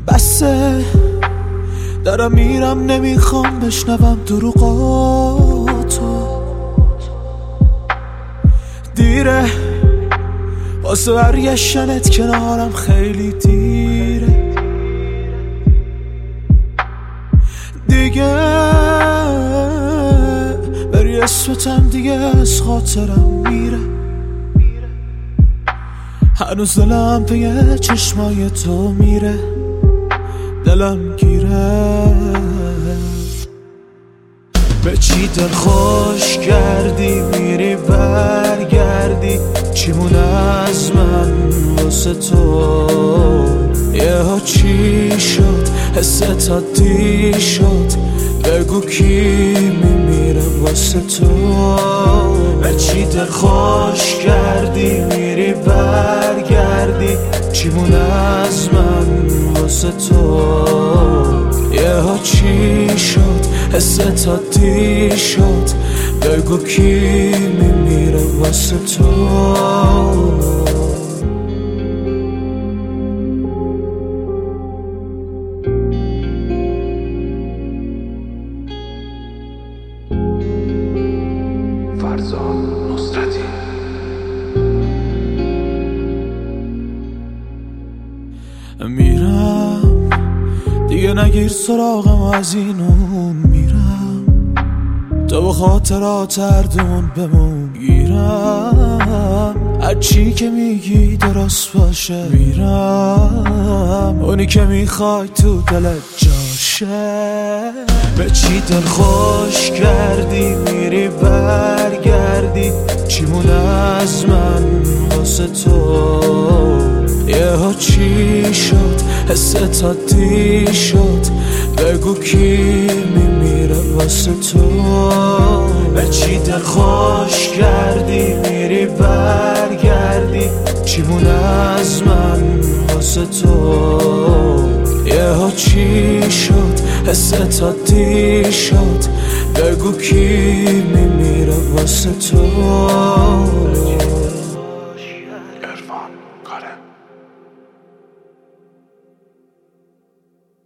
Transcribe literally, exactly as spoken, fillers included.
بسه دارم میرم، نمیخوام بشنوم دروغاتو. دیره واسه برگشتنت کنارم، خیلی دیره دیگه. بری اسمتم دیگه از خاطرم میره. هنوز دلم پی چشمای تو میره، دلم گیره. به چی دل خوش کردی میری برگردی، چیمونه از من واسه تو؟ یه ها چی شد حست عادی شد، بگو کی میمیره واسه تو؟ به چی دل خوش کردی میری برگردی، چیمونه از من واسه تو؟ یه ها چی شد حست عادی شد، بگو کی میمیره واسه تو؟ فرزاد نصرتی. میرم دیگه نگیر سراغم، از این اون میرم. تو با خاطرات اردون بمون گیرم. هرچی که میگی درست باشه میرم، اونی که میخوای تو دلت جاشه. به چی دل خوش کردی میری برگردی، چیمونه از من واسه تو؟ یه ها چی شد حست عادی شد، بگو کی میمیره واسه تو؟ به چی دل خوش کردی میری برگردی، چیمونه از من واسه تو؟ یه ها چی شد حست عادی شد، بگو کی میمیره واسه تو؟